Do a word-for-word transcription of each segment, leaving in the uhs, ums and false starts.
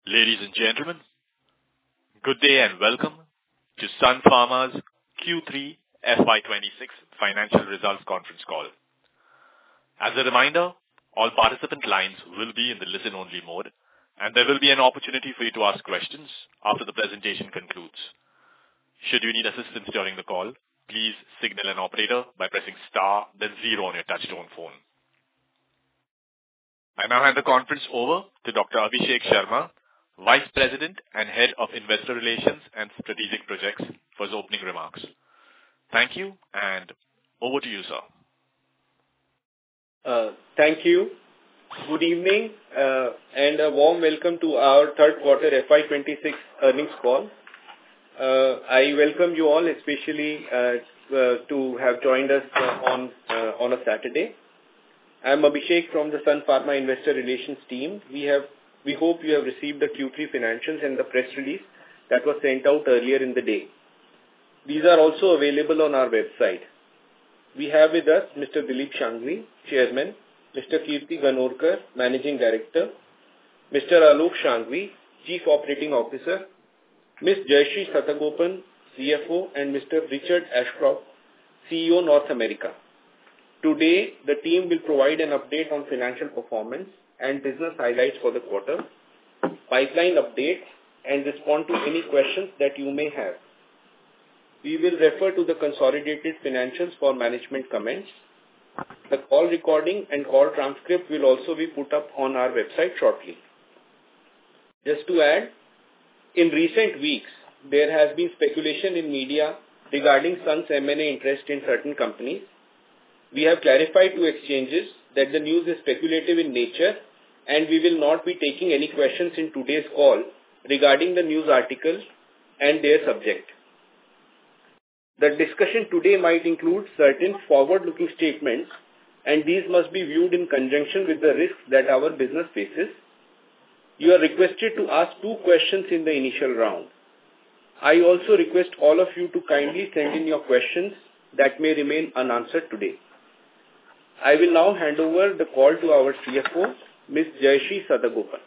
Ladies and gentlemen, good day and welcome to Sun Pharma's Q three F Y twenty-six financial results conference call. As a reminder, all participant lines will be in the listen-only mode, and there will be an opportunity for you to ask questions after the presentation concludes. Should you need assistance during the call, please signal an operator by pressing star, then zero on your touchtone phone. I now hand the conference over to Doctor Abhishek Sharma, Vice President and Head of Investor Relations and Strategic Projects, for his opening remarks. Thank you, and over to you, sir. Uh, thank you. Good evening, uh, and a warm welcome to our third quarter F Y twenty-six earnings call. Uh, I welcome you all, especially uh, uh, to have joined us uh, on uh, on a Saturday. I am Abhishek from the Sun Pharma Investor Relations team. We have we hope you have received the Q three financials and the press release that was sent out earlier in the day. These are also available on our website. We have with us Mister Dilip Shanghvi, Chairman, Mister Kirti Ganorkar, Managing Director, Mister Alok Shanghvi, Chief Operating Officer, Miz Jayashree Satagopan, C F O, and Mister Richard Ashcroft, C E O North America. Today, the team will provide an update on financial performance and business highlights for the quarter, pipeline updates, and respond to any questions that you may have. We will refer to the consolidated financials for management comments. The call recording and call transcript will also be put up on our website shortly. Just to add, in recent weeks, there has been speculation in media regarding Sun's M and A interest in certain companies. We have clarified to exchanges that the news is speculative in nature, and we will not be taking any questions in today's call regarding the news articles and their subject. The discussion today might include certain forward-looking statements, and these must be viewed in conjunction with the risks that our business faces. You are requested to ask two questions in the initial round. I also request all of you to kindly send in your questions that may remain unanswered today. I will now hand over the call to our C F O, Miz Jayashree Satagopan.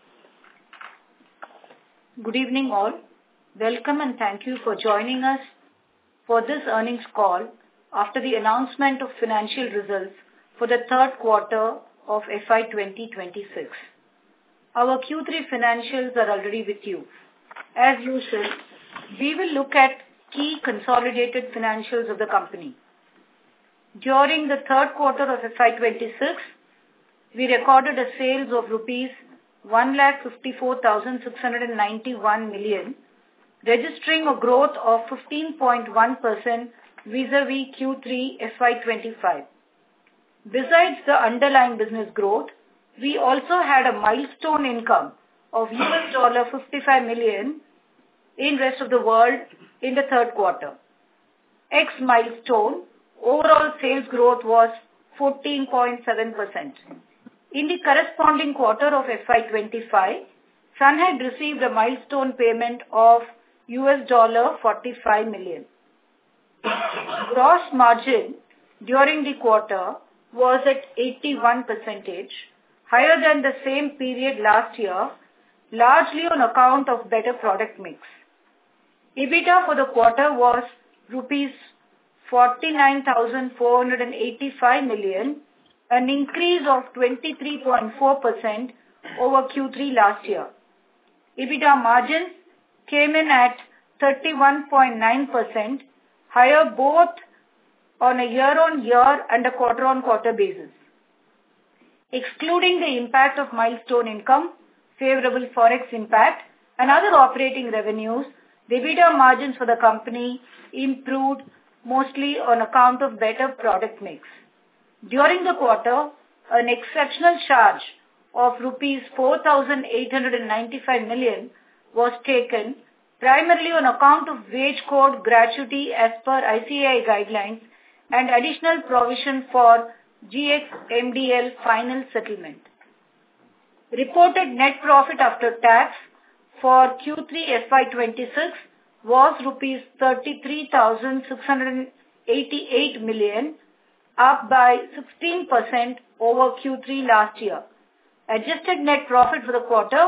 Good evening all. Welcome and thank you for joining us for this earnings call after the announcement of financial results for the third quarter of F Y twenty twenty-six. Our Q three financials are already with you. As usual, we will look at key consolidated financials of the company. During the third quarter of F Y twenty-six, we recorded a sales of rupees one lakh fifty-four thousand six hundred ninety-one million, registering a growth of fifteen point one percent vis-a-vis Q three F Y twenty-five. Besides the underlying business growth, we also had a milestone income of U S dollar fifty-five million in rest of the world in the third quarter. Ex milestone, overall sales growth was fourteen point seven percent. In the corresponding quarter of F Y twenty-five, Sun had received a milestone payment of U S dollar forty-five million. Gross margin during the quarter was at eighty-one percent, higher than the same period last year, largely on account of better product mix. EBITDA for the quarter was rupees forty-nine thousand four hundred eighty-five million, an increase of twenty-three point four percent over Q three last year. EBITDA margins came in at thirty-one point nine percent, higher both on a year-on-year and a quarter-on-quarter basis. Excluding the impact of milestone income, favorable forex impact, and other operating revenues, the EBITDA margins for the company improved mostly on account of better product mix. During the quarter, an exceptional charge of rupees four thousand eight hundred ninety-five million was taken primarily on account of wage code gratuity as per I C A I guidelines and additional provision for G X M D L final settlement. Reported net profit after tax for Q three F Y twenty-six was rupees thirty-three thousand six hundred eighty-eight million, up by sixteen percent over Q three last year. Adjusted net profit for the quarter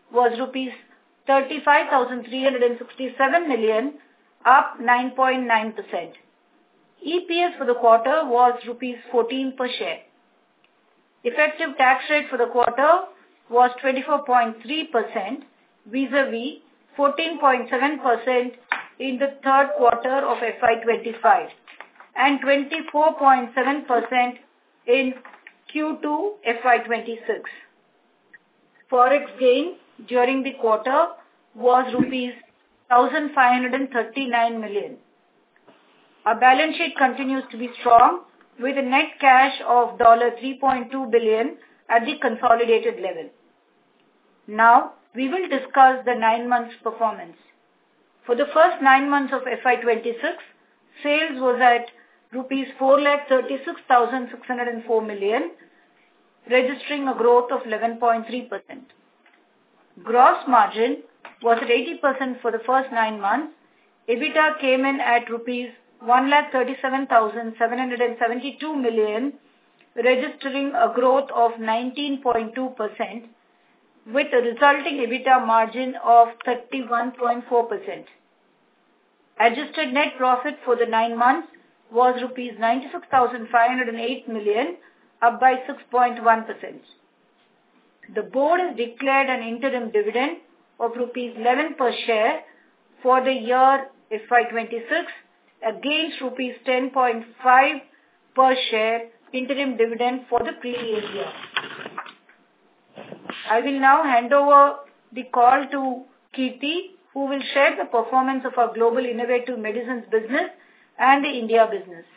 was rupees thirty-five thousand three hundred sixty-seven million, up nine point nine percent. E P S for the quarter was rupees fourteen per share. Effective tax rate for the quarter was twenty-four point three percent vis-a-vis fourteen point seven percent in the third quarter of F Y twenty-five and twenty-four point seven percent in Q two F Y twenty-six. Forex gain during the quarter was rupees one thousand five hundred thirty-nine million. Our balance sheet continues to be strong with a net cash of three point two billion dollars at the consolidated level. Now, we will discuss the nine months performance. For the first nine months of F Y twenty-six, sales was at rupees four lakh thirty-six thousand six hundred four million, registering a growth of eleven point three percent. Gross margin was at eighty percent for the first nine months. EBITDA came in at rupees one lakh thirty-seven thousand seven hundred seventy-two million, registering a growth of nineteen point two percent with a resulting EBITDA margin of thirty-one point four percent. Adjusted net profit for the nine months was rupees ninety-six thousand five hundred eight million, up by six point one percent. The board has declared an interim dividend of rupees eleven per share for the year F Y twenty-six against rupees ten point five per share interim dividend for the previous year. I will now hand over the call to Kirti, who will share the performance of our global innovative medicines business and the India business.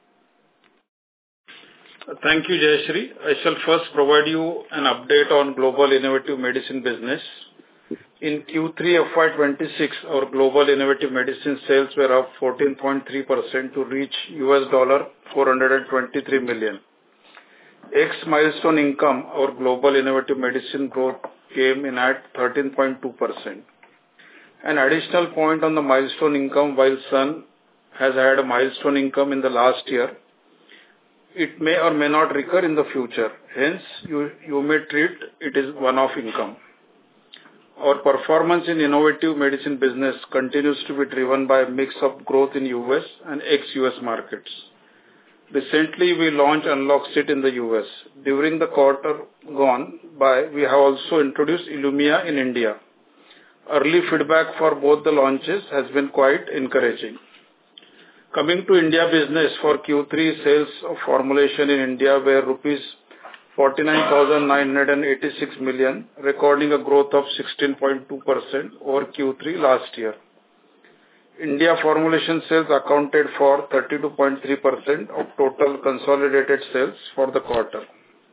Thank you, Jayashree. I shall first provide you an update on global innovative medicine business. In Q three F Y twenty-six, our global innovative medicine sales were up fourteen point three percent to reach U S four hundred twenty-three million. Ex milestone income, our global innovative medicine growth came in at thirteen point two percent. An additional point on the milestone income, while Sun has had a milestone income in the last year, it may or may not recur in the future. Hence, you, you may treat it as one-off income. Our performance in innovative medicine business continues to be driven by a mix of growth in U S and ex-U S markets. Recently, we launched Unloxit in the U S. During the quarter gone by, we have also introduced Ilumya in India. Early feedback for both the launches has been quite encouraging. Coming to India business, for Q three, sales of formulation in India were rupees forty-nine thousand nine hundred eighty-six million, recording a growth of sixteen point two percent over Q three last year. India formulation sales accounted for thirty-two point three percent of total consolidated sales for the quarter.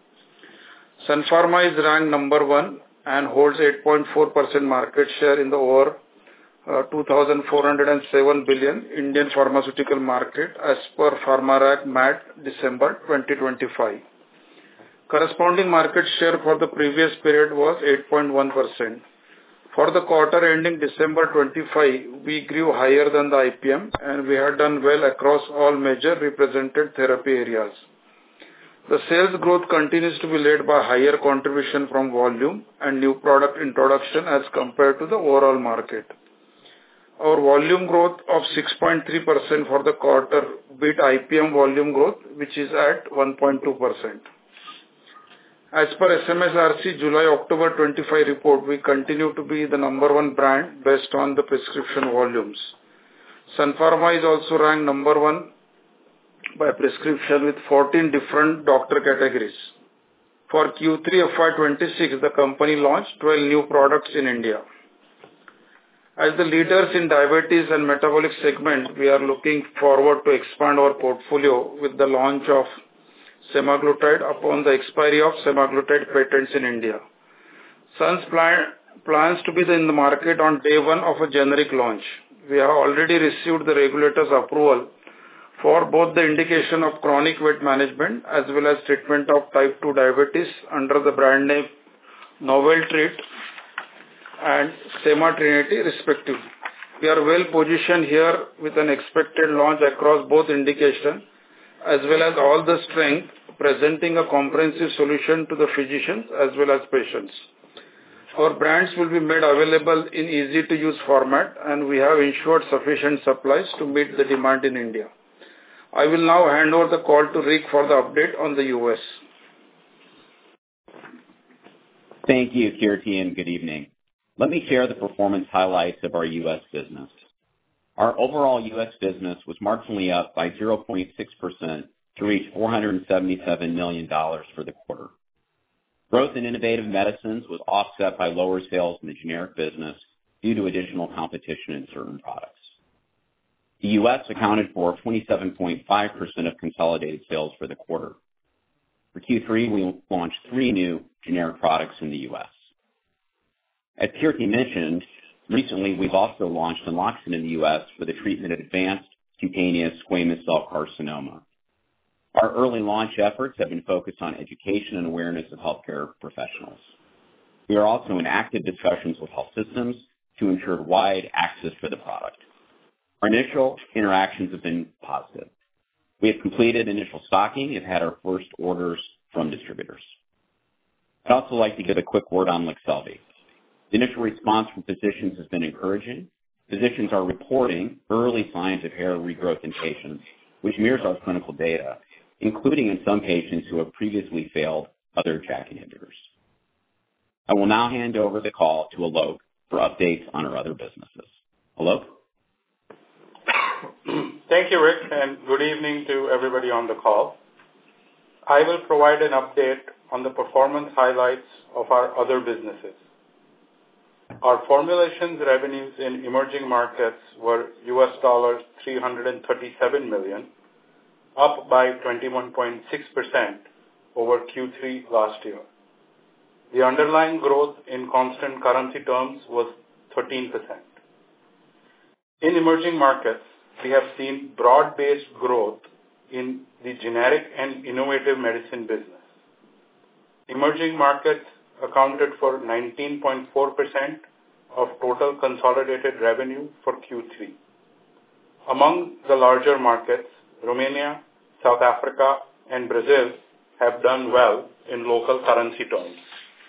Sun Pharma is ranked number one and holds eight point four percent market share in the over uh, two thousand four hundred seven billion Indian pharmaceutical market as per PharmaRack M A T December twenty twenty-five. Corresponding market share for the previous period was eight point one percent. For the quarter ending December twenty-five, we grew higher than the I P M and we had done well across all major represented therapy areas. The sales growth continues to be led by higher contribution from volume and new product introduction as compared to the overall market. Our volume growth of six point three percent for the quarter beat I P M volume growth, which is at one point two percent. As per S M S R C July-October twenty-five report, we continue to be the number one brand based on the prescription volumes. Sun Pharma is also ranked number one by prescription with fourteen different doctor categories. For Q three F Y twenty-six, the company launched twelve new products in India. As the leaders in diabetes and metabolic segment, we are looking forward to expand our portfolio with the launch of semaglutide upon the expiry of semaglutide patents in India. Sun's plan, plans to be in the market on day one of a generic launch. We have already received the regulator's approval for both the indication of chronic weight management as well as treatment of type two diabetes under the brand name Noveltreat and Sematrinity respectively. We are well positioned here with an expected launch across both indications as well as all the strength, presenting a comprehensive solution to the physicians as well as patients. Our brands will be made available in easy-to-use format, and we have ensured sufficient supplies to meet the demand in India. I will now hand over the call to Rick for the update on the U S. Thank you, Kirti, and good evening. Let me share the performance highlights of our U S business. Our overall U S business was marginally up by zero point six percent to reach four hundred seventy-seven million dollars for the quarter. Growth in innovative medicines was offset by lower sales in the generic business due to additional competition in certain products. The U S accounted for twenty-seven point five percent of consolidated sales for the quarter. For Q three, we launched three new generic products in the U S. As Kirti mentioned, recently we've also launched Enloxit in the U S for the treatment of advanced cutaneous squamous cell carcinoma. Our early launch efforts have been focused on education and awareness of healthcare professionals. We are also in active discussions with health systems to ensure wide access for the product. Our initial interactions have been positive. We have completed initial stocking and had our first orders from distributors. I'd also like to give a quick word on Leqselvi. The initial response from physicians has been encouraging. Physicians are reporting early signs of hair regrowth in patients, which mirrors our clinical data, including in some patients who have previously failed other J A K inhibitors. I will now hand over the call to Alok for updates on our other businesses. Alok? Thank you, Rick, and good evening to everybody on the call. I will provide an update on the performance highlights of our other businesses. Our formulations revenues in emerging markets were U S three hundred thirty-seven million dollars, up by twenty-one point six percent over Q three last year. The underlying growth in constant currency terms was thirteen percent. In emerging markets, we have seen broad-based growth in the generic and innovative medicine business. Emerging markets accounted for nineteen point four percent of total consolidated revenue for Q three. Among the larger markets, Romania, South Africa, and Brazil have done well in local currency terms.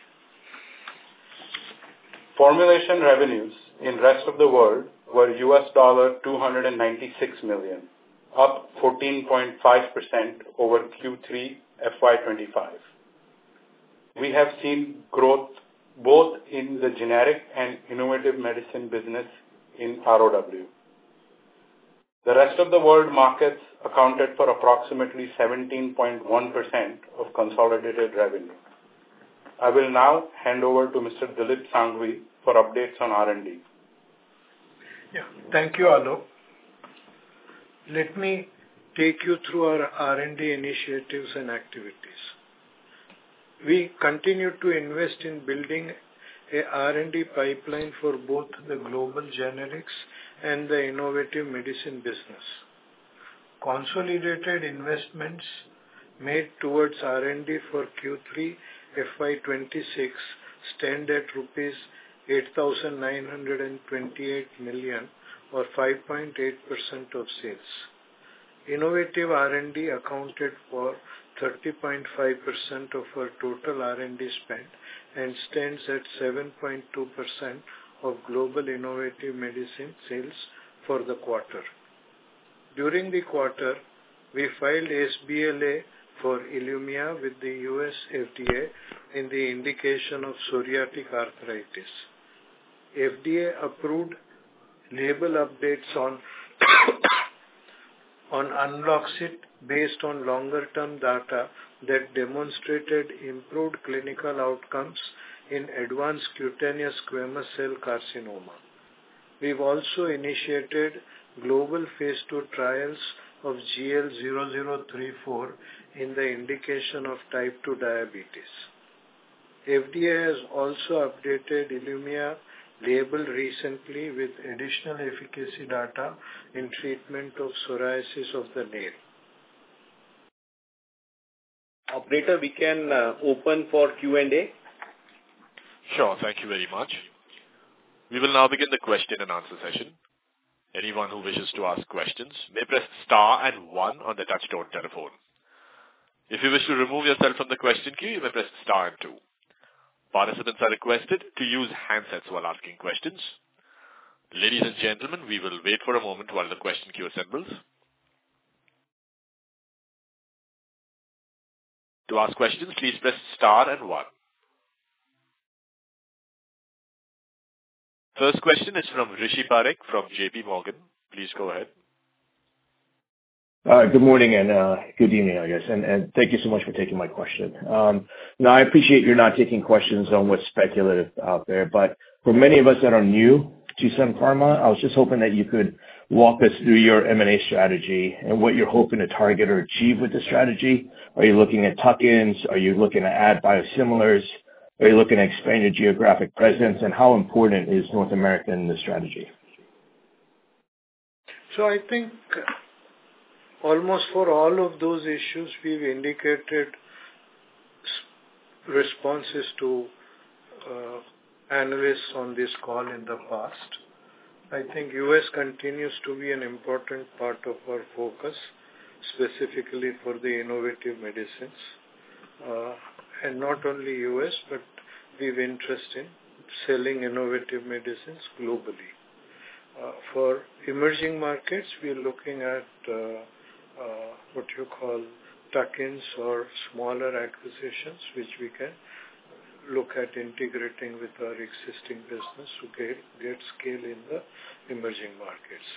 Formulation revenues in rest of the world were U S two hundred ninety-six million dollars, up fourteen point five percent over Q three F Y twenty-five. We have seen growth both in the generic and innovative medicine business in R O W. The rest of the world markets accounted for approximately seventeen point one percent of consolidated revenue. I will now hand over to Mister Dilip Shanghvi for updates on R and D. Yeah, thank you, Alok. Let me take you through our R and D initiatives and activities. We continue to invest in building a R and D pipeline for both the global generics and the innovative medicine business. Consolidated investments made towards R and D for Q three F Y twenty-six stand at rupees eight thousand nine hundred twenty-eight million or five point eight percent of sales. Innovative R and D accounted for thirty point five percent of our total R and D spend and stands at seven point two percent of global innovative medicine sales for the quarter. During the quarter, we filed S B L A for Ilumya with the U S F D A in the indication of psoriatic arthritis. F D A approved label updates on on Enloxit based on longer-term data that demonstrated improved clinical outcomes in advanced cutaneous squamous cell carcinoma. We've also initiated global phase two trials of G L zero zero three four in the indication of type two diabetes. F D A has also updated Ilumya label recently with additional efficacy data in treatment of psoriasis of the nail. Operator, we can uh, open for Q and A. Sure, thank you very much. We will now begin the question and answer session. Anyone who wishes to ask questions may press star and one on the touch-tone telephone. If you wish to remove yourself from the question queue, you may press star and two. Participants are requested to use handsets while asking questions. Ladies and gentlemen, we will wait for a moment while the question queue assembles. To ask questions, please press star and one. First question is from Rishi Parekh from J P Morgan. Please go ahead. Uh, good morning and uh, good evening, I guess, and, and thank you so much for taking my question. Um, now, I appreciate you're not taking questions on what's speculative out there, but for many of us that are new to Sun Pharma, I was just hoping that you could walk us through your M and A strategy and what you're hoping to target or achieve with the strategy. Are you looking at tuck-ins? Are you looking to add biosimilars? Are you looking to expand your geographic presence? And how important is North America in the strategy? So I think almost for all of those issues, we've indicated responses to uh, analysts on this call in the past. I think U S continues to be an important part of our focus, specifically for the innovative medicines. Uh, and not only U S, but we have interest in selling innovative medicines globally. Uh, for emerging markets, we are looking at uh, Uh, what you call tuck-ins or smaller acquisitions, which we can look at integrating with our existing business to get, get scale in the emerging markets.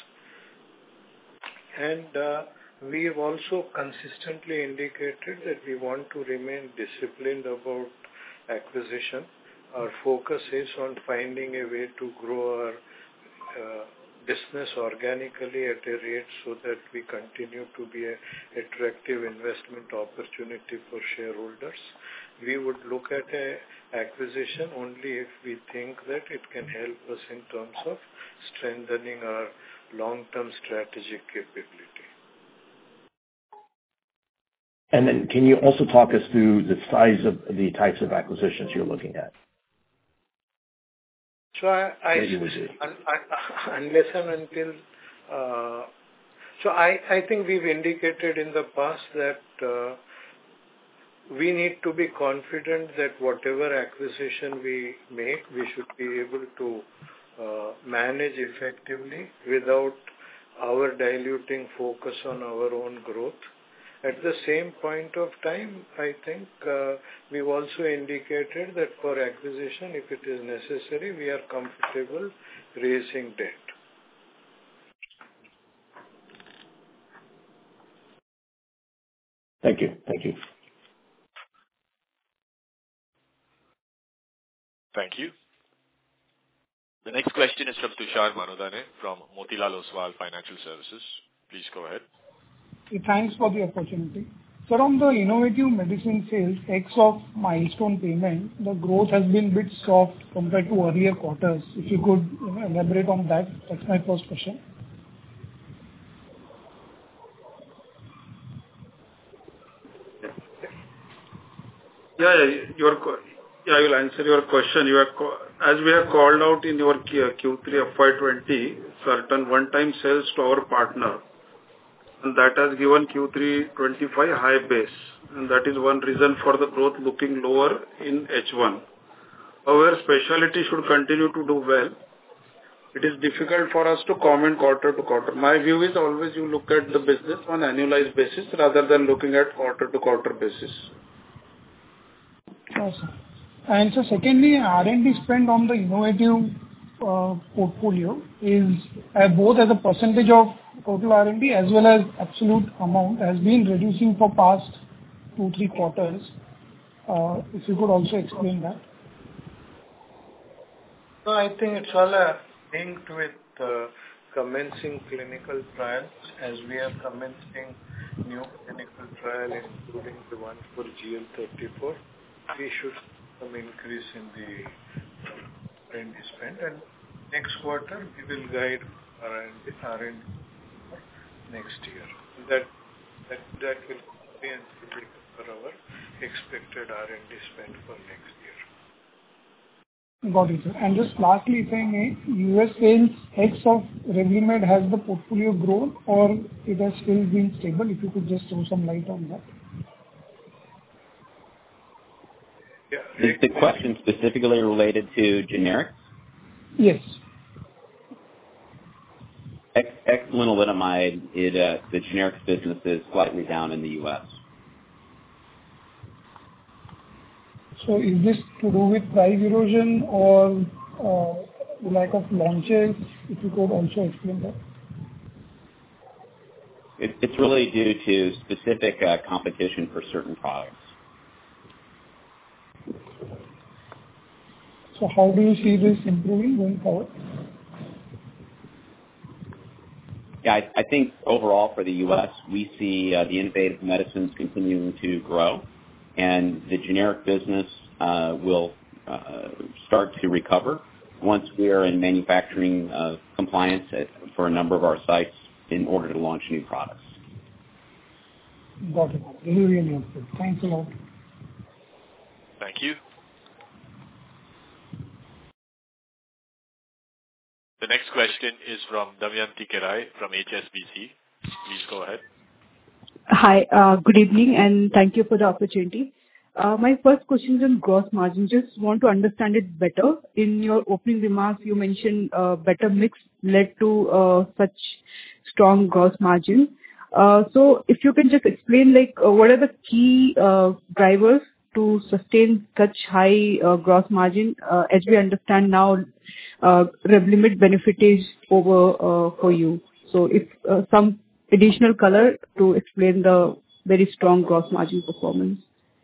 And uh, we have also consistently indicated that we want to remain disciplined about acquisition. Our focus is on finding a way to grow our uh, business organically at a rate so that we continue to be an attractive investment opportunity for shareholders. We would look at an acquisition only if we think that it can help us in terms of strengthening our long-term strategic capability. And then can you also talk us through the size of the types of acquisitions you're looking at? So I, I, I, unless and until, uh, so I, I think we've indicated in the past that uh, we need to be confident that whatever acquisition we make, we should be able to uh, manage effectively without our diluting focus on our own growth. At the same point of time, I think uh, we've also indicated that for acquisition, if it is necessary, we are comfortable raising debt. Thank you. Thank you. Thank you. The next question is from Tushar Manudhane from Motilal Oswal Financial Services. Please go ahead. Thanks for the opportunity. Sir, on the innovative medicine sales, ex of milestone payment, the growth has been a bit soft compared to earlier quarters. If you could you know, elaborate on that. That's my first question. Yeah, yeah, your, yeah, I will answer your question. You are, as we have called out in your Q three F Y twenty, certain one-time sales to our partner, and that has given Q three twenty-five high base, and that is one reason for the growth looking lower in H one. However, specialty should continue to do well. It is difficult for us to comment quarter to quarter. My view is always you look at the business on annualized basis rather than looking at quarter to quarter basis. Sure, sir. And so secondly, R and D spend on the innovative uh, portfolio is uh, both as a percentage of total R and D as well as absolute amount has been reducing for past two, three quarters. Uh, if you could also explain that. No, I think it's all a linked with uh, commencing clinical trials. As we are commencing new clinical trial, including the one for G L thirty-four, we should see some increase in the R and D spend. And next quarter, we will guide R and D next year. That that that will be and for our expected R and D spend for next year. Got it, sir. And just lastly, if I may, U S sales ex of Revlimid, has the portfolio grown or it has still been stable? If you could just throw some light on that. Yeah, Is the question specifically related to generics? Yes. Ex- Lenalidomide, it, uh, the generics business is slightly down in the U S. So is this to do with price erosion or uh, lack of launches? If you could also explain that. It, it's really due to specific uh, competition for certain products. So how do you see this improving going forward? Yeah, I, I think overall for the U S, we see uh, the innovative medicines continuing to grow, and the generic business uh, will uh, start to recover once we are in manufacturing uh, compliance at, for a number of our sites in order to launch new products. Got it. Really, really helpful. Thanks a lot. Thank you. The next question is from Damayanti Kerai from H S B C. Please go ahead. Hi, uh, good evening, and thank you for the opportunity. Uh, my first question is on gross margin. Just want to understand it better. In your opening remarks, you mentioned uh, better mix led to uh, such strong gross margin. Uh, so if you can just explain, like, uh, what are the key uh, drivers to sustain such high uh, gross margin? Uh, as we understand now, uh, Revlimid benefit is over uh, for you. So if uh, some additional color to explain the very strong gross margin performance.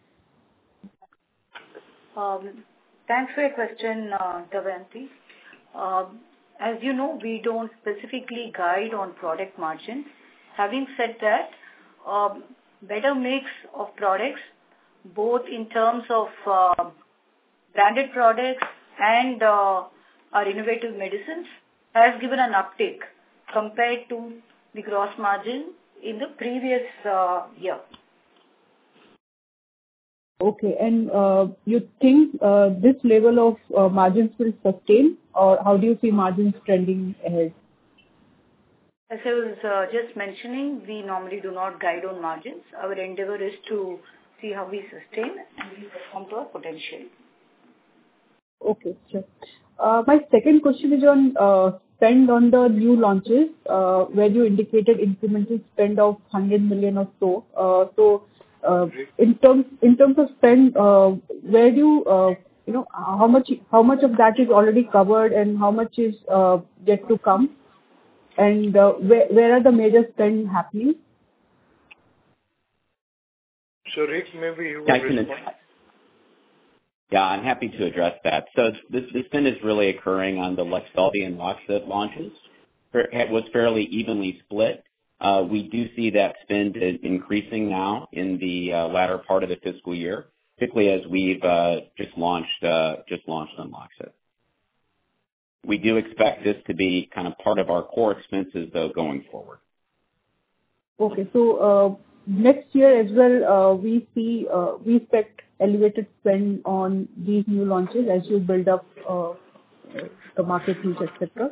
Um, thanks for your question, uh, Damayanti. Um, as you know, we don't specifically guide on product margin. Having said that, um, better mix of products, both in terms of uh, branded products and uh, our innovative medicines, has given an uptick compared to the gross margin in the previous uh, year. Okay, and uh, you think uh, this level of uh, margins will sustain, or how do you see margins trending ahead? As I was uh, just mentioning, we normally do not guide on margins. Our endeavor is to see how we sustain and we perform to our potential. Okay, sure. Uh, my second question is on uh, spend on the new launches, uh, where you indicated incremental spend of one hundred million or so. Uh, so, uh, in terms in terms of spend, uh, where do you uh, you know how much how much of that is already covered and how much is uh, yet to come, and uh, where where are the major spend happening? So, Rick, maybe you Yeah, will I can, respond. yeah, I'm happy to address that. So this, this spend is really occurring on the Leqselvi and Loxit launches. It was fairly evenly split. Uh, we do see that spend is increasing now in the uh, latter part of the fiscal year, particularly as we've uh, just launched uh, just launched on Loxit. We do expect this to be kind of part of our core expenses, though, going forward. Okay, so uh, next year as well, uh, we see uh, we expect elevated spend on these new launches as you build up uh, the market reach, et cetera.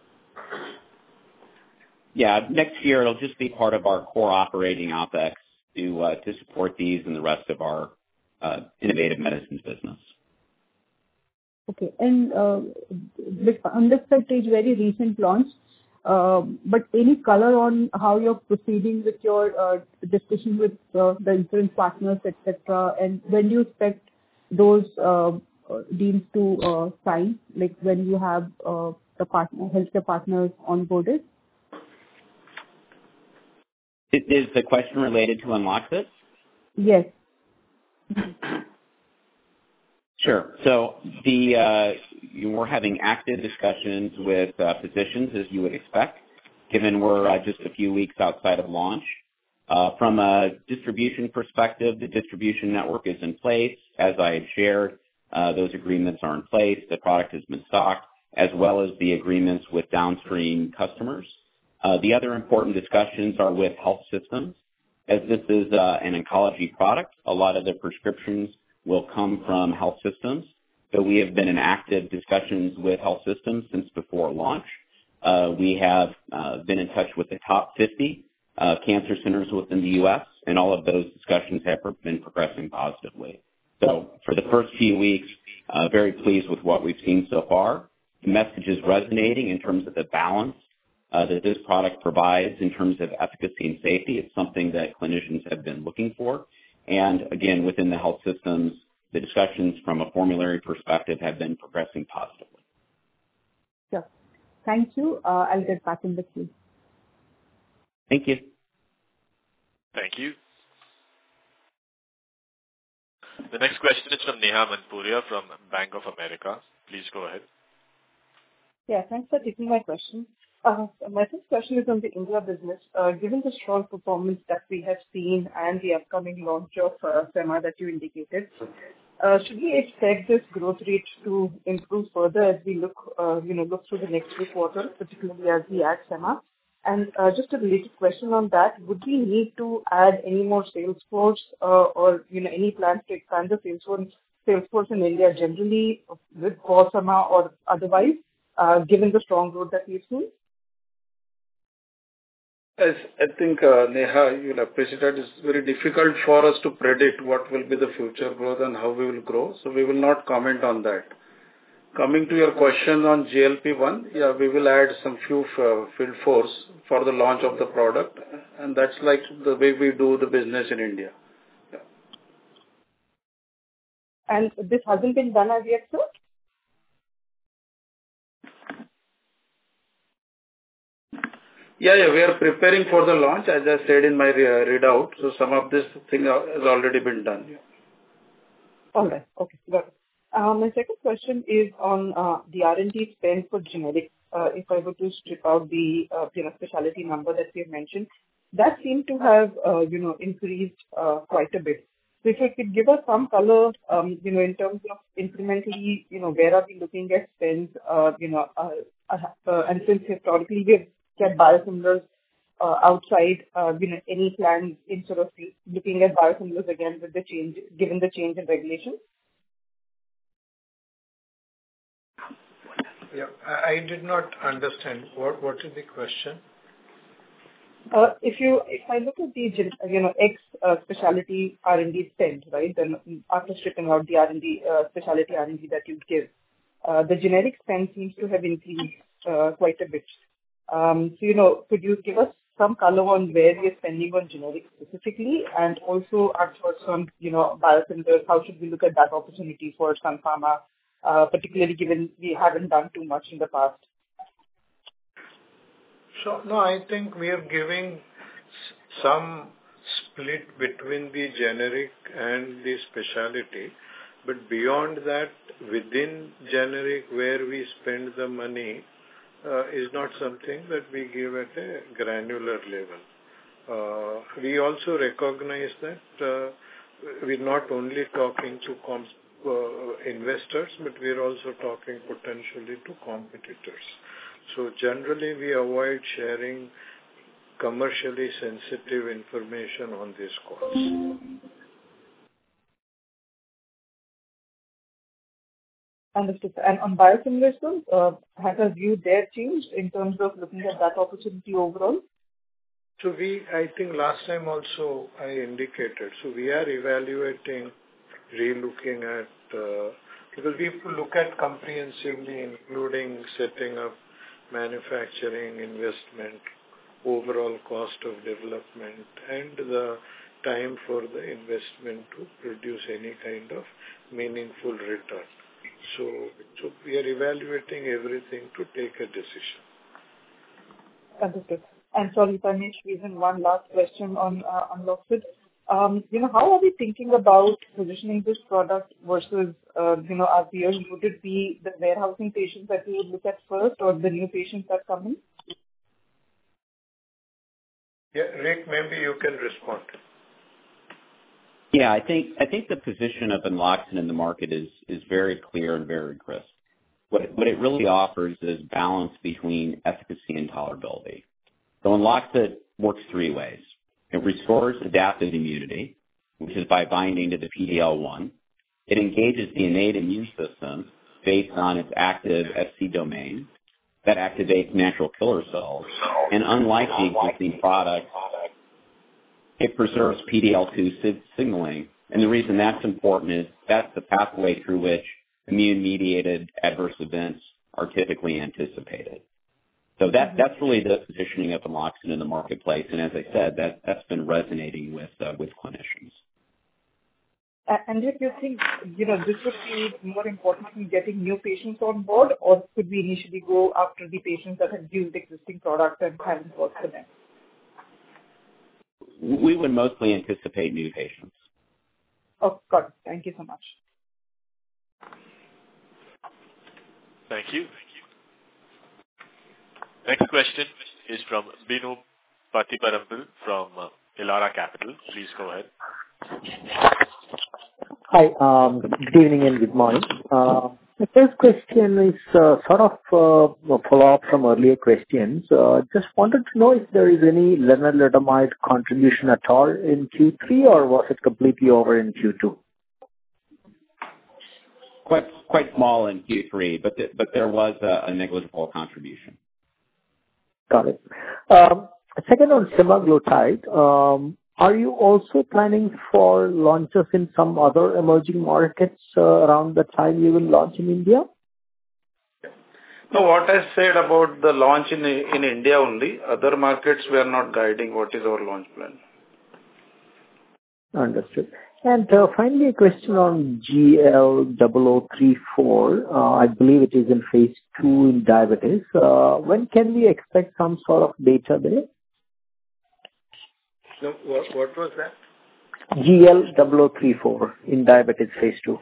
Yeah, next year it'll just be part of our core operating OpEx to uh, to support these and the rest of our uh, innovative medicines business. Okay, and uh, on this stage, very recent launch, uh, but any color on how you're proceeding with your uh, discussion with uh, the insurance partners, et cetera, and when do you expect those uh, deals to uh, sign, like when you have uh, the partner, healthcare partners onboarded? Is the question related to Unloxit? Yes. Sure. So the uh, you, we're having active discussions with uh, physicians, as you would expect, given we're uh, just a few weeks outside of launch. Uh, from a distribution perspective, the distribution network is in place. As I had shared, uh, those agreements are in place. The product has been stocked, as well as the agreements with downstream customers. Uh, the other important discussions are with health systems. As this is uh, an oncology product, a lot of the prescriptions will come from health systems. So we have been in active discussions with health systems since before launch. Uh, we have uh, been in touch with the top fifty uh, cancer centers within the U S, and all of those discussions have been progressing positively. So for the first few weeks, uh, very pleased with what we've seen so far. The message is resonating in terms of the balance uh, that this product provides in terms of efficacy and safety. It's something that clinicians have been looking for. And again, within the health systems, the discussions from a formulary perspective have been progressing positively. Sure. Thank you. Uh, I'll get back in the queue. Thank you. Thank you. The next question is from Neha Manpuria from Bank of America. Please go ahead. Yeah, thanks for taking my question. Uh, my first question is on the India business. Uh, given the strong performance that we have seen and the upcoming launch of uh, SEMA that you indicated, uh, should we expect this growth rate to improve further as we look, uh, you know, look through the next few quarters, particularly as we add SEMA? And uh, just a related question on that, would we need to add any more sales force uh, or, you know, any plans to expand the sales force, sales force in India generally with SEMA or otherwise, uh, given the strong growth that we've seen? As I think, uh, Neha, you'll appreciate that it's very difficult for us to predict what will be the future growth and how we will grow, so we will not comment on that. Coming to your question on G L P one, yeah, we will add some few uh, field force for the launch of the product, and that's like the way we do the business in India. Yeah. And this hasn't been done as yet, sir? Yeah, yeah, we are preparing for the launch, as I said in my re- readout. So some of this thing has already been done. Yeah. All right. Okay, got it. Uh, my second question is on uh, the R and D spend for generics. Uh, if I were to strip out the uh, you know specialty number that we have mentioned, that seemed to have uh, you know increased uh, quite a bit. So if you could give us some color, um, you know, in terms of incrementally, you know, where are we looking at spends, uh, you know, uh, uh, and since historically we've kept biosimilars uh, outside, uh, you know, any plans in sort of looking at biosimilars again with the change, given the change in regulation? Yeah, I, I did not understand. What What is the question? Uh, if you, if I look at the, you know, X uh, specialty R and D spend, right, then after stripping out the R and D, uh, specialty R and D that you give, uh, the generic spend seems to have increased uh, quite a bit. Um, so, you know, could you give us some color on where we are spending on generics specifically, and also our thoughts on, you know, biosimilars? How should we look at that opportunity for Sun Pharma, uh, particularly given we haven't done too much in the past? So, no, I think we are giving some split between the generic and the specialty, but beyond that, within generic, where we spend the money uh, is not something that we give at a granular level. Uh, we also recognize that uh, we're not only talking to com- uh, investors, but we're also talking potentially to competitors. So generally, we avoid sharing commercially sensitive information on these calls. Understood. And on biosimilars, uh, has our view there changed in terms of looking at that opportunity overall? So we, I think last time also I indicated, so we are evaluating, re-looking at, uh, because we look at comprehensively, including setting up manufacturing, investment, overall cost of development, and the time for the investment to produce any kind of meaningful return. So, so we are evaluating everything to take a decision. Understood. And sorry if I may squeeze in one last question on uh, Unloxit. Um, you know, how are we thinking about positioning this product versus, uh, you know, our peers? Would it be the warehousing patients that we would look at first, or the new patients that come in? Yeah, Rick, maybe you can respond. Yeah, I think I think the position of Unloxit in the market is is very clear and very crisp. What what it really offers is balance between efficacy and tolerability. So Unloxit works three ways. It restores adaptive immunity, which is by binding to the P D L one. It engages the innate immune system based on its active F C domain that activates natural killer cells. And unlike the existing product, it preserves P D L two signaling And the reason that's important is that's the pathway through which immune-mediated adverse events are typically anticipated. So that that's really the positioning of Enloxit in the marketplace. And as I said, that, that's been resonating with uh, with clinicians. And if you think, you know, this would be more important in getting new patients on board, or could we initially go after the patients that have used existing products and haven't worked for them? We would mostly anticipate new patients. Oh, got it. Thank you so much. Thank you. Next question is from Binu Patiparampil from uh, Elara Capital. Please go ahead. Hi, um, good evening and good morning. Uh, the first question is uh, sort of uh, a follow-up from earlier questions. Uh, just wanted to know if there is any lenalidomide contribution at all in Q three, or was it completely over in Q two? Quite quite small in Q three, but th- but there was a, a negligible contribution. Got it. Um, second, on semaglutide, um, are you also planning for launches in some other emerging markets uh, around the time you will launch in India? No, what I said about the launch in in India only. Other markets we are not guiding what is our launch plan. Understood. And uh, finally, a question on G L zero zero three four. Uh, I believe it is in phase two in diabetes. Uh, when can we expect some sort of data there? No, what, what was that? G L zero zero three four in diabetes phase two.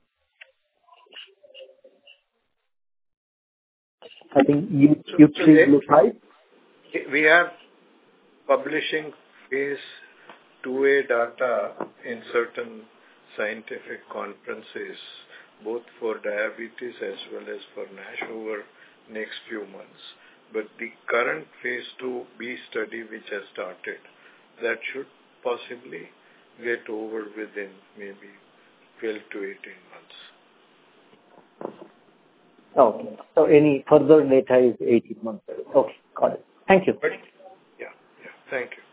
I think you you glutide. We are publishing phase two A data in certain scientific conferences, both for diabetes as well as for NASH over next few months. But the current phase two B study which has started, that should possibly get over within maybe twelve to eighteen months. Okay. So any further data is eighteen months. Okay, got it. Thank you. But, yeah, yeah. Thank you.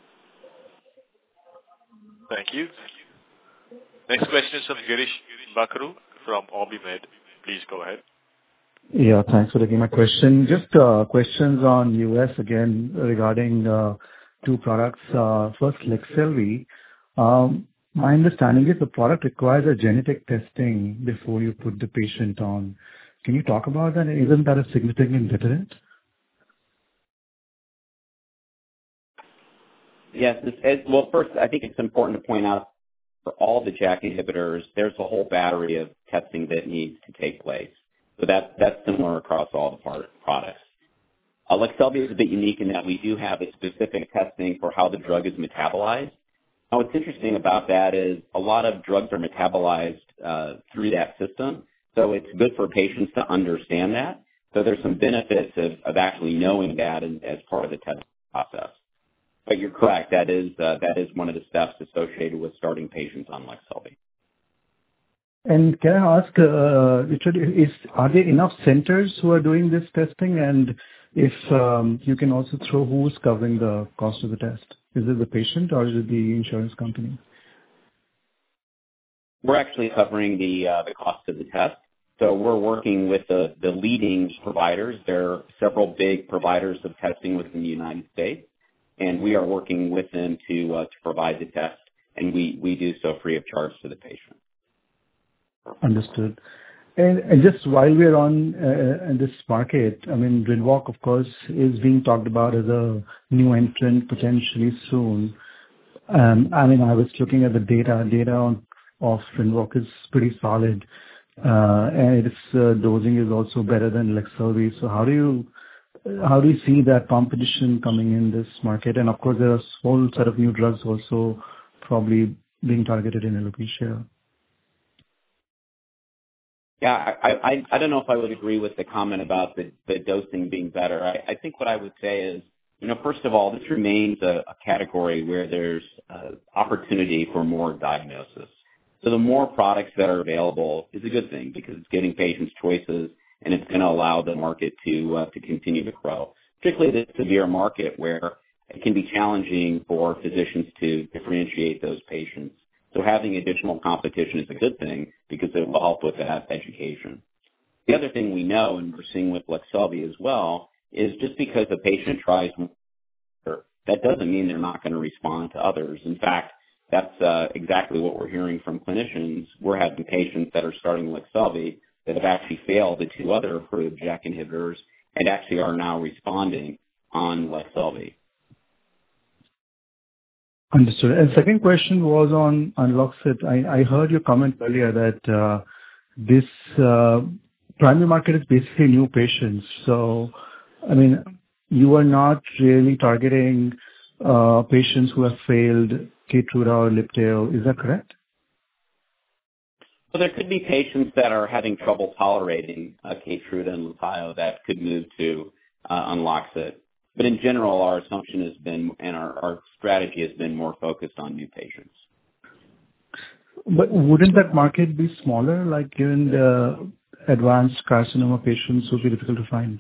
Thank you. Next question is from Girish Bakaru from OrbiMed. Please go ahead. Yeah, thanks for taking my question. Just uh, questions on U S again regarding uh, two products. Uh, first, Leqselvi. Um, my understanding is the product requires a genetic testing before you put the patient on. Can you talk about that? Isn't that a significant deterrent? Yes. It's, well, first, I think it's important to point out for all the JAK inhibitors, there's a whole battery of testing that needs to take place. So that, that's similar across all the part, products. Uh, Leqselvi is a bit unique in that we do have a specific testing for how the drug is metabolized. Now, what's interesting about that is a lot of drugs are metabolized uh, through that system, so it's good for patients to understand that. So there's some benefits of, of actually knowing that in, as part of the testing process. But you're correct, that is uh, that is one of the steps associated with starting patients on Leqselvi. And can I ask, uh, Richard, is, are there enough centers who are doing this testing? And if um, you can also throw who's covering the cost of the test? Is it the patient or is it the insurance company? We're actually covering the uh, the cost of the test. So we're working with the, the leading providers. There are several big providers of testing within the United States, and we are working with them to uh, to provide the test, and we, we do so free of charge to the patient. Understood. And, and just while we're on uh, in this market, I mean, Rinvoq, of course, is being talked about as a new entrant potentially soon. Um, I mean, I was looking at the data. Data on, of Rinvoq is pretty solid, uh, and its uh, dosing is also better than Leqselvi. So how do you how do you see that competition coming in this market? And of course, there are a whole set of new drugs also probably being targeted in alopecia. Yeah, I, I, I don't know if I would agree with the comment about the, the dosing being better. I, I think what I would say is, you know, first of all, this remains a, a category where there's uh, opportunity for more diagnosis. So the more products that are available is a good thing because it's giving patients choices and it's going to allow the market to uh, to continue to grow, particularly the severe market where it can be challenging for physicians to differentiate those patients So having additional competition is a good thing because it will help with that education. The other thing we know, and we're seeing with Leqselvi as well, is just because a patient tries more, that doesn't mean they're not going to respond to others. In fact, that's uh, exactly what we're hearing from clinicians. We're having patients that are starting Leqselvi that have actually failed the two other approved J A K inhibitors and actually are now responding on Leqselvi. Understood. And second question was on Unloxit. I, I heard your comment earlier that uh, this uh, primary market is basically new patients. So, I mean, you are not really targeting uh, patients who have failed Keytruda or Libtayo. Is that correct? So there could be patients that are having trouble tolerating uh, Keytruda and Libtayo that could move to uh, Unloxit. But in general, our assumption has been, and our, our strategy has been more focused on new patients. But wouldn't that market be smaller, like given the advanced carcinoma patients would be difficult to find?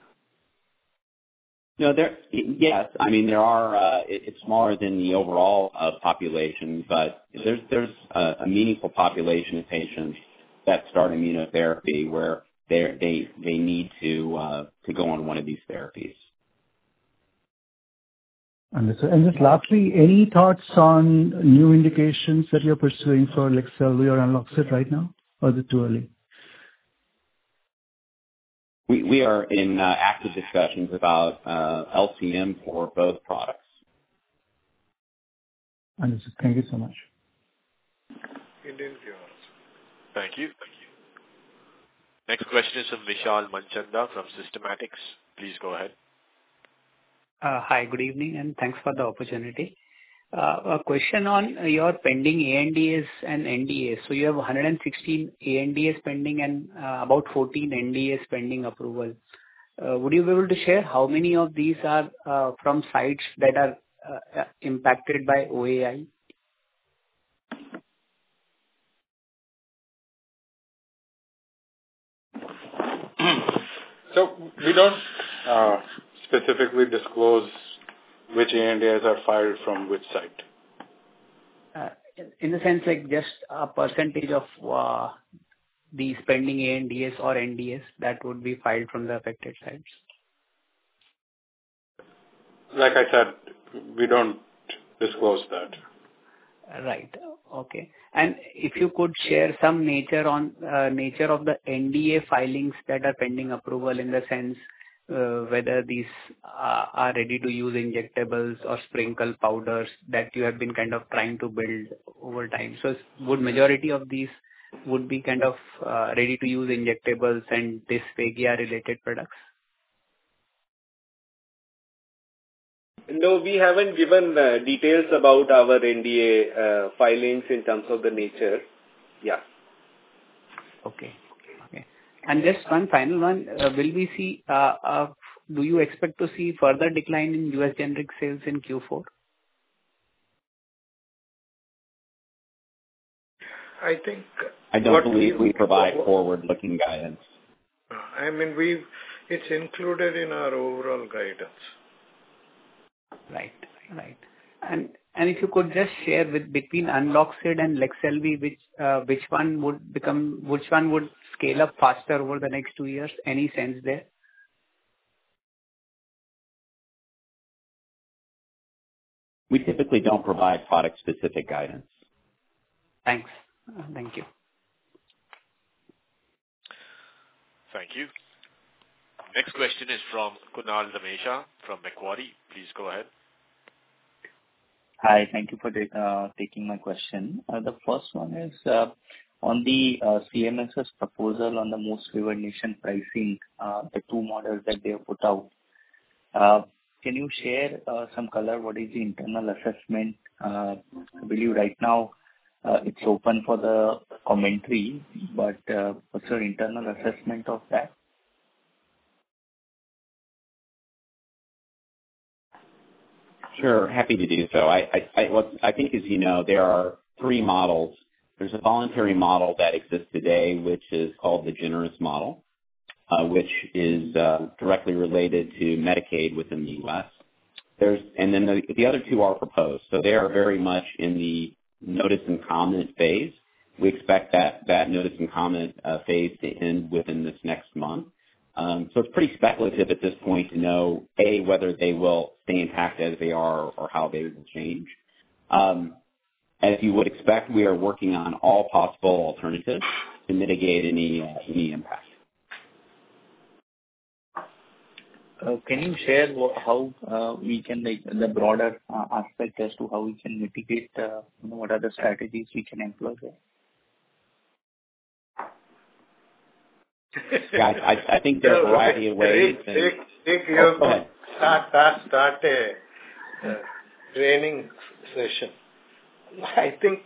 No, there. Yes, I mean there are. Uh, it, it's smaller than the overall uh, population, but there's there's a, a meaningful population of patients that start immunotherapy where they they they need to uh, to go on one of these therapies. Understood. And just lastly, any thoughts on new indications that you're pursuing for Leqselvi or Unloxit right now, or is it too early? We we are in uh, active discussions about uh, L C M for both products. Understood. Thank you so much. Thank you. Next question is from Vishal Manchanda from Systematics. Please go ahead. Uh, hi, good evening, and thanks for the opportunity. Uh, a question on your pending A N D As and N D As. So you have one hundred sixteen A N D As pending and uh, about fourteen N D As pending approval. Uh, would you be able to share how many of these are uh, from sites that are uh, impacted by O A I? So we don't uh, specifically disclose which A N D As are filed from which site. Uh, in the sense, like just a percentage of uh, the pending A N D As or N D As that would be filed from the affected sites. Like I said, we don't disclose that. Right. Okay. And if you could share some nature on uh, nature of the N D A filings that are pending approval, in the sense uh, whether these uh, are ready to use injectables or sprinkle powders that you have been kind of trying to build over time. So would majority of these would be kind of uh, ready to use injectables and dysphagia related products? No, we haven't given uh, details about our N D A uh, filings in terms of the nature. Yeah. Okay. Okay. And just one final one. Uh, will we see, uh, uh, do you expect to see further decline in U S generic sales in Q four? I think... I don't believe we, we provide forward-looking guidance. I mean, we it's included in our overall guidance. Right. Right. And and if you could just share with between Unloxit and Leqselvi, which uh, which one would become, which one would scale up faster over the next two years? Any sense there? We typically don't provide product-specific guidance. Thanks. Uh, thank you. Thank you. Next question is from Kunal Dhamesha from Macquarie. Please go ahead. Hi, thank you for uh, taking my question. Uh, the first one is uh, on the uh, CMS's proposal on the most favored nation pricing, uh, the two models that they have put out. Uh, can you share uh, some color? What is the internal assessment? Uh, I believe right now uh, it's open for the commentary, but uh, what's your internal assessment of that? Sure, happy to do so. I, I, I, what I think, as you know, there are three models. There's a voluntary model that exists today, which is called the generous model, uh, which is uh, directly related to Medicaid within the U S. There's, and then the, the other two are proposed. So they are very much in the notice and comment phase. We expect that, that notice and comment uh, phase to end within this next month. Um, so it's pretty speculative at this point to know, A, whether they will stay intact as they are or how they will change. Um, as you would expect, we are working on all possible alternatives to mitigate any, uh, any impact. Uh, can you share what, how uh, we can, like, the broader uh, aspect as to how we can mitigate, uh, you know, what are the strategies we can employ there? Yeah, I, I think there are a variety of ways. Rick, Rick, Rick, you have to start, start, start a uh, training session. I think...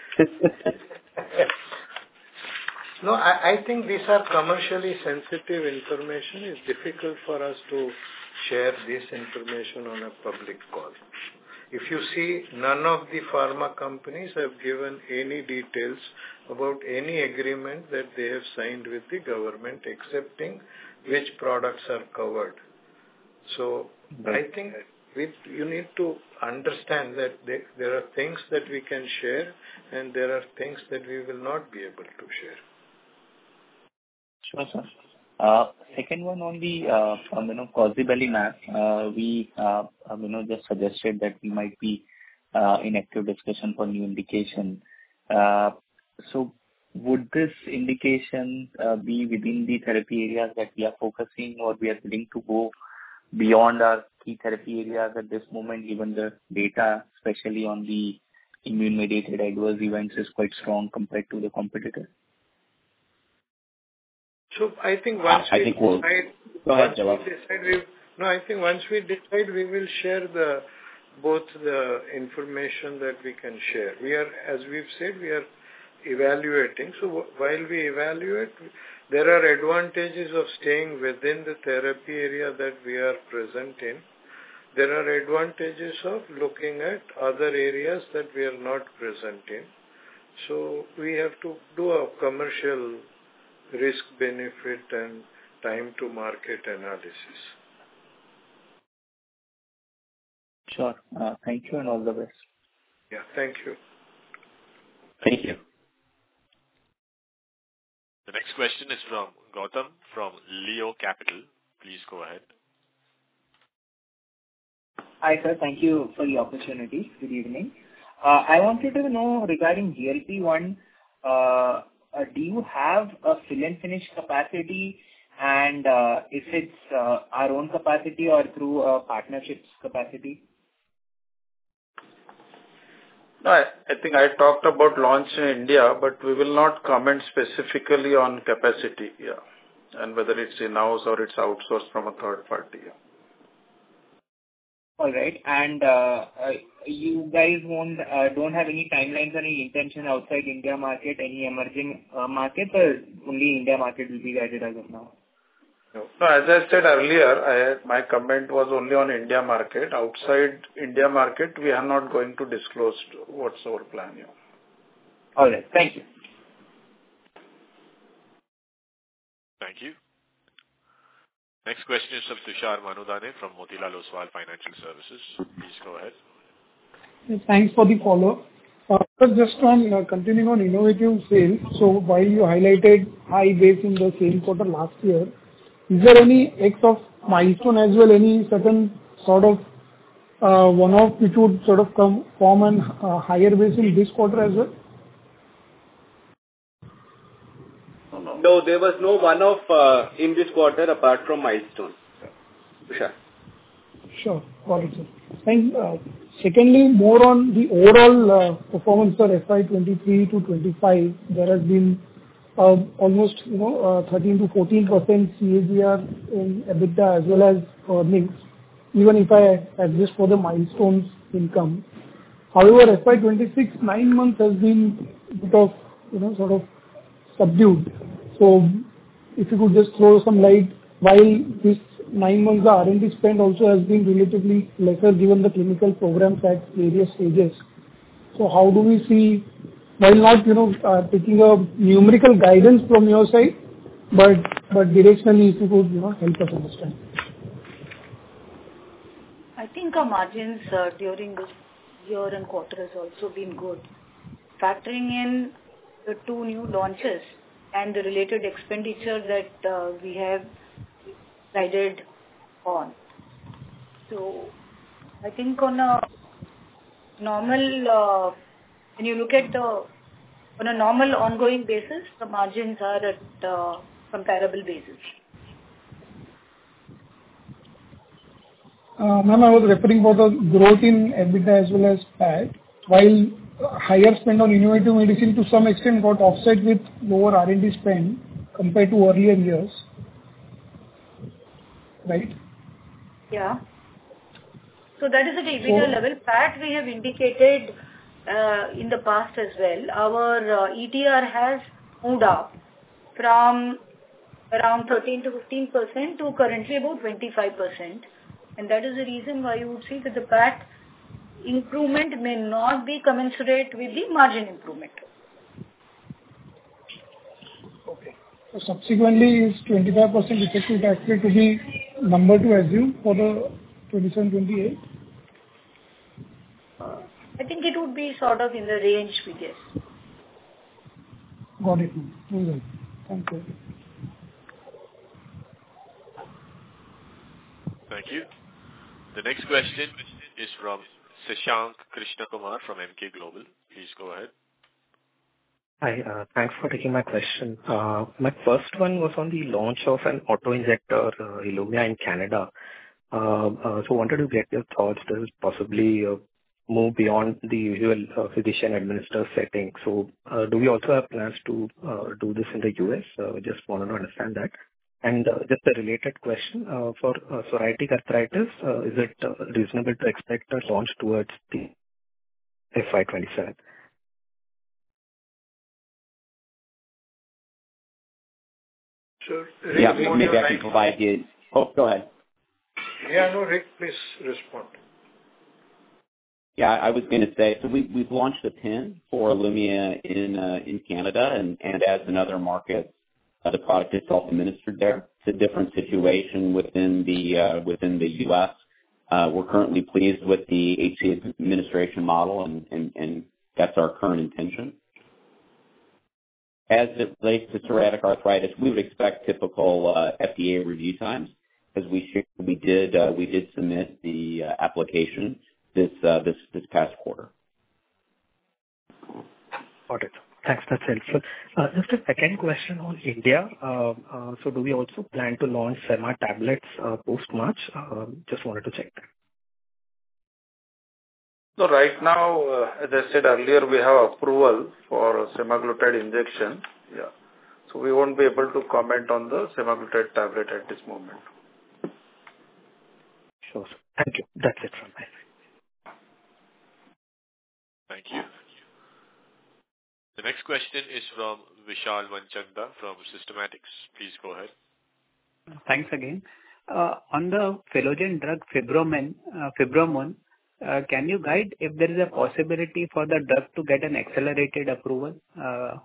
No, I, I think these are commercially sensitive information. It's difficult for us to share this information on a public call. If you see, none of the pharma companies have given any details about any agreement that they have signed with the government, excepting which products are covered. So I think we, you need to understand that they, there are things that we can share and there are things that we will not be able to share. Sure, sir. Uh, second one on the, uh, on, you know, Cosibelimab, uh, we, uh, um, you know, just suggested that we might be uh, in active discussion for new indication. Uh, so would this indication uh, be within the therapy areas that we are focusing, or we are willing to go beyond our key therapy areas at this moment, given the data, especially on the immune-mediated adverse events, is quite strong compared to the competitor? So I think once I we think we'll, decide, go ahead, once we decide, we, no, I think once we decide, we will share the both the information that we can share. We are, as we've said, we are evaluating. So while we evaluate, there are advantages of staying within the therapy area that we are present in. There are advantages of looking at other areas that we are not present in. So we have to do a commercial risk benefit and time to market analysis. Sure. Uh, thank you and all the best. Yeah, thank you. Thank you. The next question is from Gautam from Leo Capital. Please go ahead. Hi, sir. Thank you for the opportunity. Good evening. Uh, I wanted to know regarding G L P one, uh, Uh, do you have a fill and finish capacity, and uh, if it's uh, our own capacity or through a partnerships capacity? No, I, I think I talked about launch in India, but we will not comment specifically on capacity, yeah, and whether it's in-house or it's outsourced from a third party. Yeah. All right, and uh, uh, you guys won't uh, don't have any timelines or any intention outside India market, any emerging uh, markets, or only India market will be guided as of now? No, no, as I said earlier, I, my comment was only on India market. Outside India market, we are not going to disclose what's our plan here. All right, thank you. Thank you. Next question is from Tushar Manudhane from Motilal Oswal Financial Services. Please go ahead. Yes, thanks for the follow-up. Uh, just on uh, continuing on innovative sales, so while you highlighted high base in the same quarter last year, is there any X of milestone as well, any certain sort of uh, one-off which would sort of come form an uh, higher base in this quarter as well? No, there was no one-off uh, in this quarter apart from milestone. Sure. Sure. Got it, sir. And uh, secondly, more on the overall uh, performance for F Y twenty-three to twenty-five, there has been uh, almost, you know, uh, thirteen to fourteen percent C A G R in EBITDA as well as earnings, even if I adjust for the milestones income. However, F Y twenty-six, nine months has been a bit of, you know, sort of subdued. So if you could just throw some light, while this nine months the R and D spend also has been relatively lesser given the clinical programs at various stages. So how do we see, while not, you know, uh, taking a numerical guidance from your side, but but directionally if you could, you know, help us understand. I think our margins uh, during this year and quarter has also been good. factoring in the two new launches and the related expenditure that uh, we have decided on. So I think on a normal, uh, when you look at the, on a normal ongoing basis, the margins are at uh, comparable basis. Uh, Ma'am, I was referring for the growth in EBITDA as well as P A T, while higher spend on innovative medicine to some extent got offset with lower R and D spend compared to earlier years. Right? Yeah. So that is at EBITDA level. P A T we have indicated uh, in the past as well. Our uh, E T R has moved up from around thirteen to fifteen percent to currently about twenty-five percent. And that is the reason why you would see that the P A T improvement may not be commensurate with the margin improvement. Okay. So subsequently, is twenty-five percent effective tax rate to be number to assume for the twenty-seven twenty-eight? Uh, I think it would be sort of in the range we guess. Got it. Right. Thank you. Thank you. The next question is from Sashank Krishnakumar from Emkay Global. Please go ahead. Hi, uh, thanks for taking my question. Uh, my first one was on the launch of an auto-injector, uh, Ilumya in Canada. Uh, uh, so wanted to get your thoughts. Does it possibly uh, move beyond the usual uh, physician-administered setting? So uh, do we also have plans to uh, do this in the U S? Uh, just wanted to understand that. And uh, just a related question, uh, for uh, psoriatic arthritis, uh, is it uh, reasonable to expect a launch towards the F Y twenty-seven? Sure. Yeah, maybe I can provide you. Oh, go ahead. Yeah, no, Rick, please respond. Yeah, I was going to say, so we, we've launched a pin for Ilumya in uh, in Canada, and, and as in other markets, Uh, the product is self-administered there. It's a different situation within the uh, within the U S. Uh, we're currently pleased with the H C administration model, and, and, and that's our current intention. As it relates to psoriatic arthritis, we would expect typical uh, F D A review times, because we should, we did uh, we did submit the uh, application this uh, this this past quarter. Got it. Thanks. That's helpful. Uh, Just a second question on India. Uh, uh, So do we also plan to launch Sema tablets uh, post-March? Uh, Just wanted to check that. So right now, uh, as I said earlier, we have approval for semaglutide injection. Yeah. So we won't be able to comment on the semaglutide tablet at this moment. Sure. Thank you. That's it from my side. Thank you. The next question is from Vishal Manchanda from Systematics. Please go ahead. Thanks again. Uh, on the Philogen drug Fibromen, uh, Fibromon, uh, can you guide if there is a possibility for the drug to get an accelerated approval? Uh,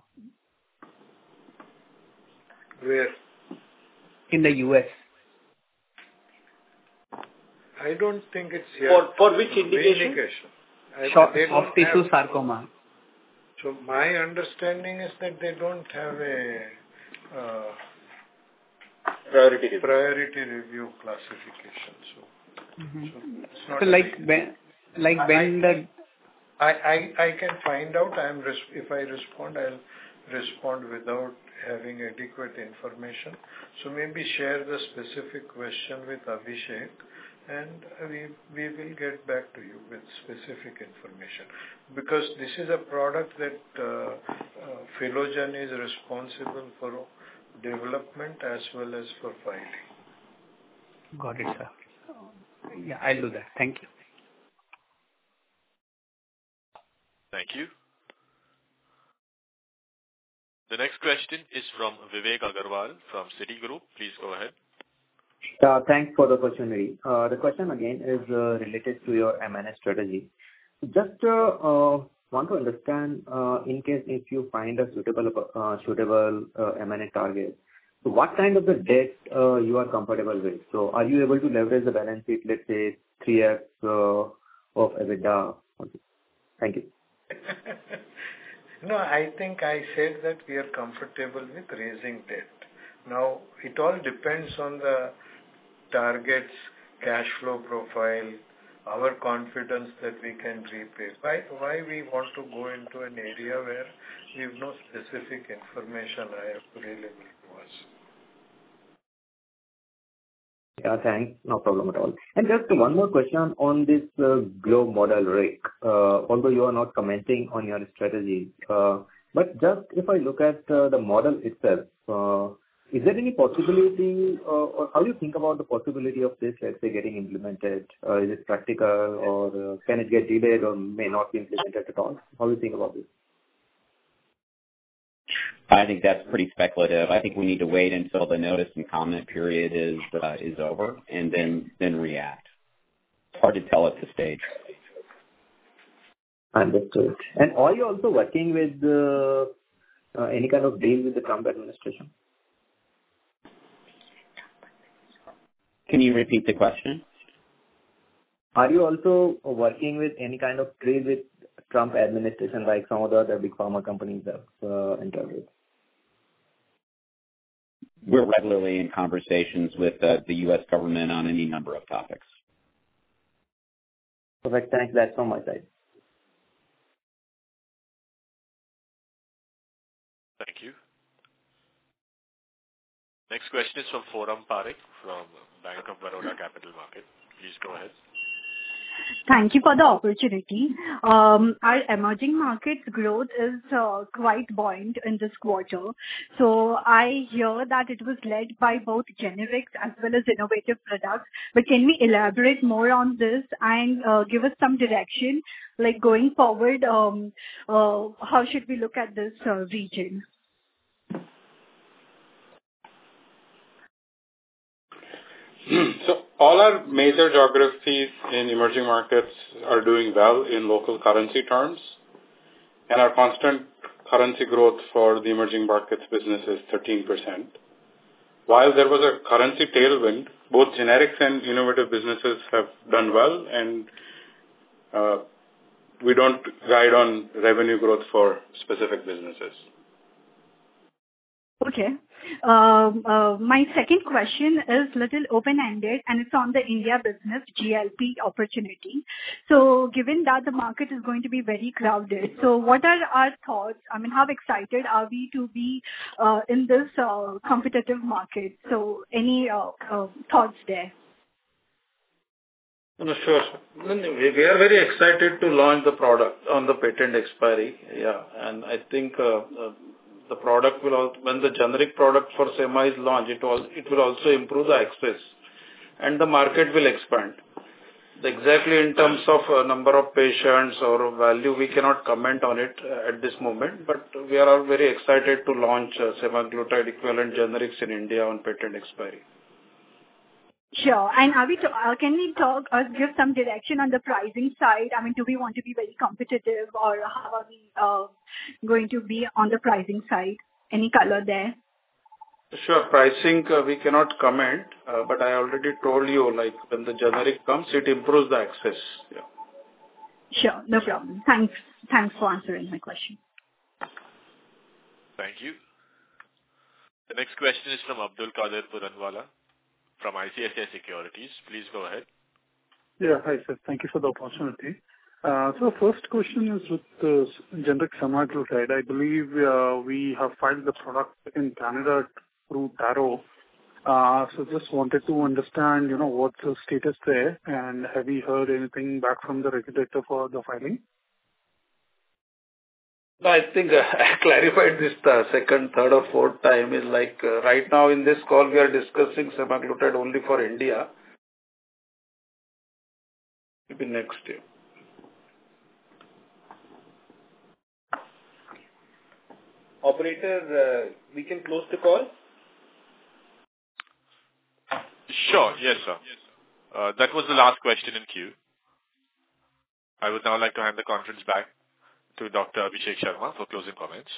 Where? In the U S. I don't think it's here. For, for which indication? indication. I, Short, they soft tissue have, sarcoma. So my understanding is that they don't have a uh, priority review. priority review classification. So, mm-hmm. so, it's not so like when, like I, when the I, I I can find out. I'm res- if I respond, I'll respond without having adequate information. So maybe share the specific question with Abhishek, and we we will get back to you with specific information, because this is a product that uh, uh, Philogen is responsible for development as well as for filing. Got it, sir. Yeah, I'll do that. Thank you. Thank you. The next question is from Vivek Agarwal from Citigroup. Please go ahead. Uh, Thanks for the opportunity. Uh, The question again is uh, related to your M and A strategy. Just uh, uh, want to understand, uh, in case if you find a suitable uh, suitable uh, M and A target, so what kind of the debt uh, you are comfortable with? So are you able to leverage the balance sheet, let's say three x uh, of EBITDA? Thank you. No, I think I said that we are comfortable with raising debt. Now, it all depends on the target's cash flow profile, our confidence that we can repay. Why, why we want to go into an area where we have no specific information I have available to us. Yeah, thanks. No problem at all. And just one more question on this uh, globe model, Rick. Uh, although you are not commenting on your strategy, uh, but just if I look at uh, the model itself, uh, is there any possibility, uh, or how do you think about the possibility of this, let's say, getting implemented? Uh, is it practical, or uh, can it get delayed, or may not be implemented at all? How do you think about this? I think that's pretty speculative. I think we need to wait until the notice and comment period is uh, is over, and then then react. It's hard to tell at this stage. Understood. And are you also working with uh, uh, any kind of deal with the Trump administration? Can you repeat the question? Are you also working with any kind of trade with Trump administration, like some of the other big pharma companies have uh, entered with? We're regularly in conversations with uh, the U S government on any number of topics. Perfect. Thanks. That's from my side. Thank you. Next question is from Forum Parekh from Bank of Baroda Capital Market. Please go ahead. Thank you for the opportunity. Um, Our emerging markets growth is uh, quite buoyant in this quarter. So I hear that it was led by both generics as well as innovative products. But can we elaborate more on this and uh, give us some direction, like going forward, um, uh, how should we look at this uh, region? So all our major geographies in emerging markets are doing well in local currency terms, and our constant currency growth for the emerging markets business is thirteen percent. While there was a currency tailwind, both generics and innovative businesses have done well, and uh, we don't guide on revenue growth for specific businesses. Okay. Um, uh, my second question is little open-ended, and it's on the India business G L P opportunity. So given that the market is going to be very crowded, so what are our thoughts? I mean, how excited are we to be uh, in this uh, competitive market? So any uh, uh, thoughts there? No, sure. We are very excited to launch the product on the patent expiry. Yeah, and I think uh, uh, the product will, also, when the generic product for SEMA is launched, it will, it will also improve the access and the market will expand. Exactly in terms of uh, number of patients or value, we cannot comment on it uh, at this moment, but we are all very excited to launch uh, semaglutide equivalent generics in India on patent expiry. Sure. And are we to, uh, can we talk or give some direction on the pricing side? I mean, do we want to be very competitive, or how are we uh, going to be on the pricing side? Any color there? Sure. Pricing, uh, we cannot comment, uh, but I already told you, like, when the generic comes, it improves the access. Yeah. Sure. No problem. Thanks. Thanks for answering my question. Thank you. The next question is from Abdul Qadir Puranwala from I C I C I Securities. Please go ahead. Yeah, hi sir. Thank you for the opportunity. Uh, so first question is with the generic semaglutide. I believe uh, we have filed the product in Canada through Taro. Uh, so just wanted to understand, you know, what's the status there, and have you heard anything back from the regulator for the filing? I think uh, I clarified this the second, third or fourth time is like uh, right now in this call we are discussing semaglutide only for India. Maybe next year. Operator, uh, we can close the call? Sure, yes sir. Uh, that was the last question in queue. I would now like to hand the conference back to Doctor Abhishek Sharma for closing comments.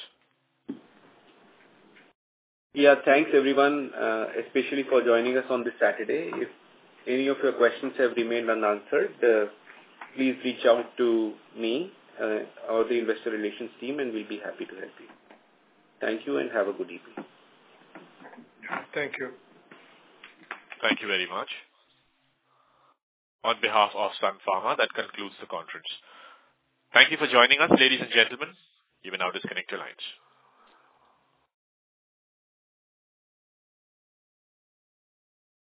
Yeah, thanks everyone, uh, especially for joining us on this Saturday. If any of your questions have remained unanswered, uh, please reach out to me uh, or the investor relations team, and we'll be happy to help you. Thank you and have a good evening. Thank you. Thank you very much. On behalf of Sun Pharma, that concludes the conference. Thank you for joining us, ladies and gentlemen. You may now disconnect your lines.